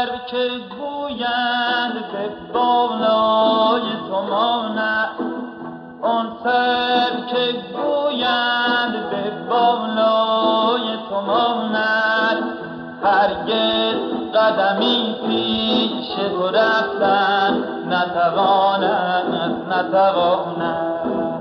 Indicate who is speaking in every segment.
Speaker 1: سر که گویند به بالای تو ماند، آن سر که گویند به بالای تو ماند، هرگز قدمی پیش تو رفتن نتواند، نتواند.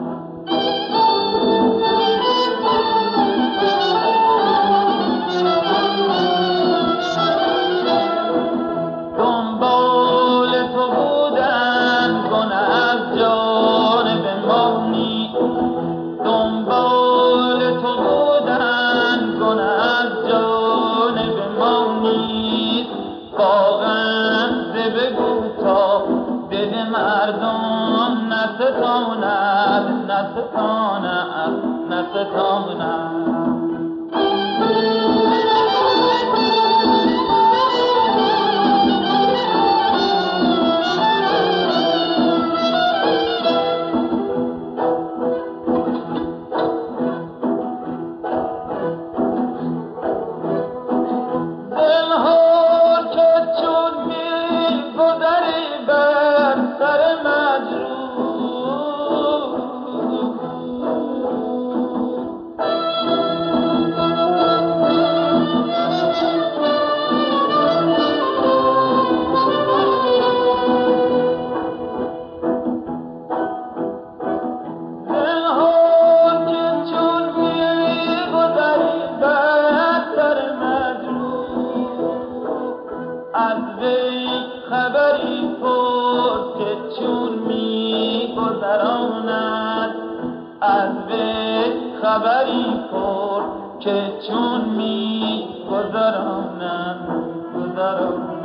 Speaker 1: نستاند، نستاند، نستاند. خبری پرس که چون می گذراند، از وی خبری پرس که چون می گذراند، گذراند.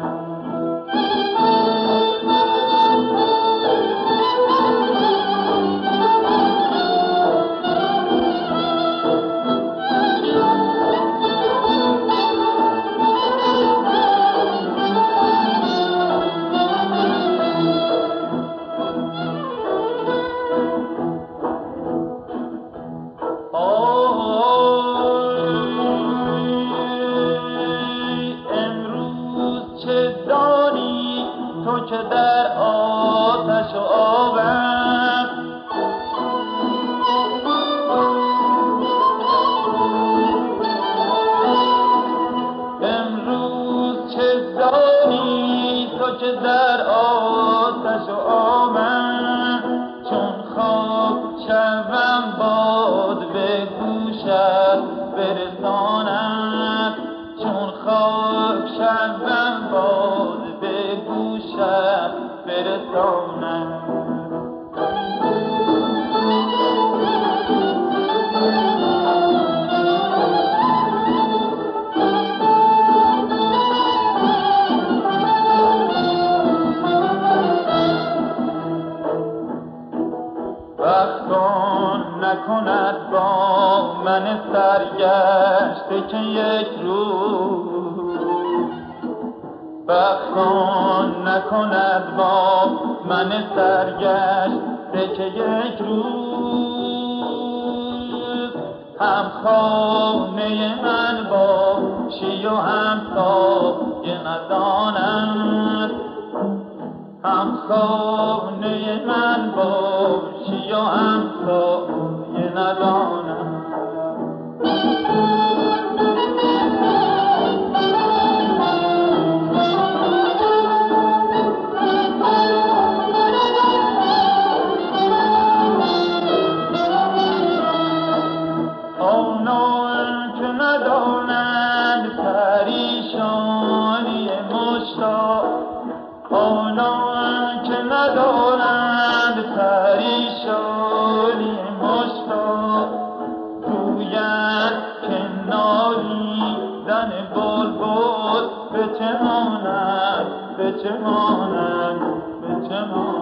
Speaker 1: تو که در آتش و آبم، امروز چه دانی تو که در آتش و آبم، چون خواب شوم باد به گوشت برساند، چون خواب شوم باد به گوشت برساند. وقتان نکند با من سرگشته که یک روز، وقتان نکند با من سرگشته که یک روز، هم خانه من باشی و هم سایه ندانم، هم خانه من باشی و هم سایه ندانم. آنان که ندانند پریشانی مشتاق، آنان که ندانند پریشانی مشتاق، گویند که نالیدن بلبل به چه ماند، به چه ماند، به چه ماند.